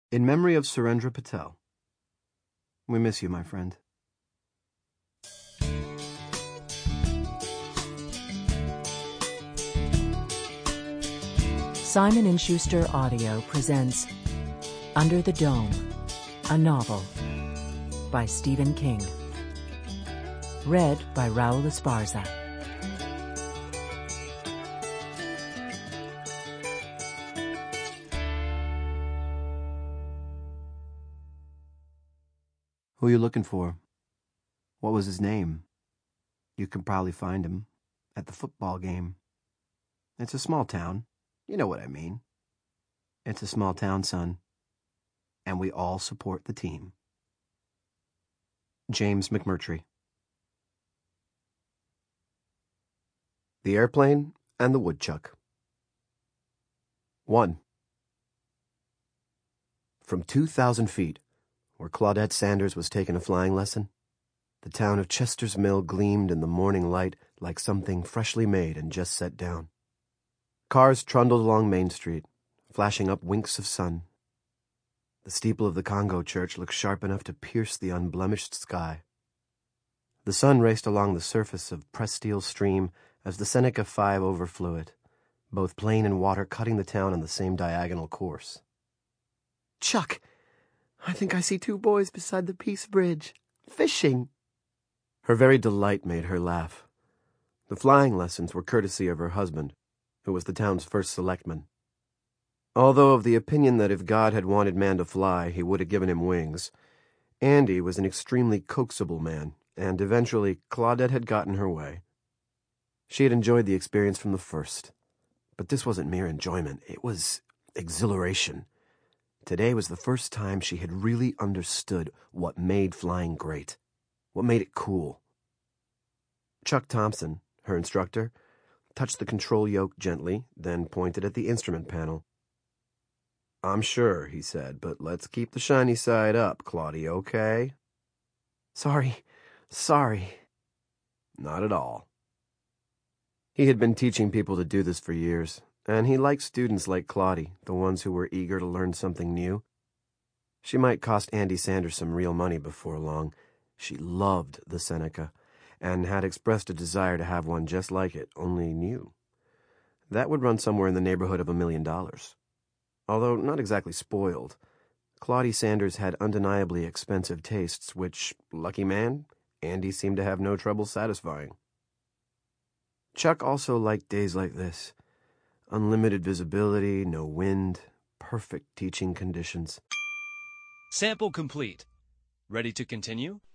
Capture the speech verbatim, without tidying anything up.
In memory of Surendra Patel. We miss you, my friend. Simon and Schuster Audio presents Under the Dome, a novel by Stephen King. Read by Raul Esparza. Who are you looking for? What was his name? You can probably find him at the football game. It's a small town. You know what I mean. It's a small town, son. And we all support the team. James McMurtry. The Airplane and the Woodchuck. One. From two thousand feet, where Claudette Sanders was taking a flying lesson, the town of Chester's Mill gleamed in the morning light like something freshly made and just set down. Cars trundled along Main Street, flashing up winks of sun. The steeple of the Congo church looked sharp enough to pierce the unblemished sky. The sun raced along the surface of Presteel Stream as the Seneca Five overflew it, both plane and water cutting the town on the same diagonal course. "Chuck, I think I see two boys beside the Peace Bridge, fishing." Her very delight made her laugh. The flying lessons were courtesy of her husband, who was the town's first selectman. Although of the opinion that if God had wanted man to fly, he would have given him wings, Andy was an extremely coaxable man, and eventually Claudette had gotten her way. She had enjoyed the experience from the first. But this wasn't mere enjoyment, it was exhilaration. Today was the first time she had really understood what made flying great, what made it cool. Chuck Thompson, her instructor, touched the control yoke gently, then pointed at the instrument panel. "I'm sure," he said, "but let's keep the shiny side up, Claudie, okay?" "Sorry, sorry." "Not at all." He had been teaching people to do this for years, and he liked students like Claudie, the ones who were eager to learn something new. She might cost Andy Sanders some real money before long. She loved the Seneca, and had expressed a desire to have one just like it, only new. That would run somewhere in the neighborhood of a million dollars. Although not exactly spoiled, Claudie Sanders had undeniably expensive tastes, which, lucky man, Andy seemed to have no trouble satisfying. Chuck also liked days like this. Unlimited visibility, no wind, perfect teaching conditions. Sample complete. Ready to continue?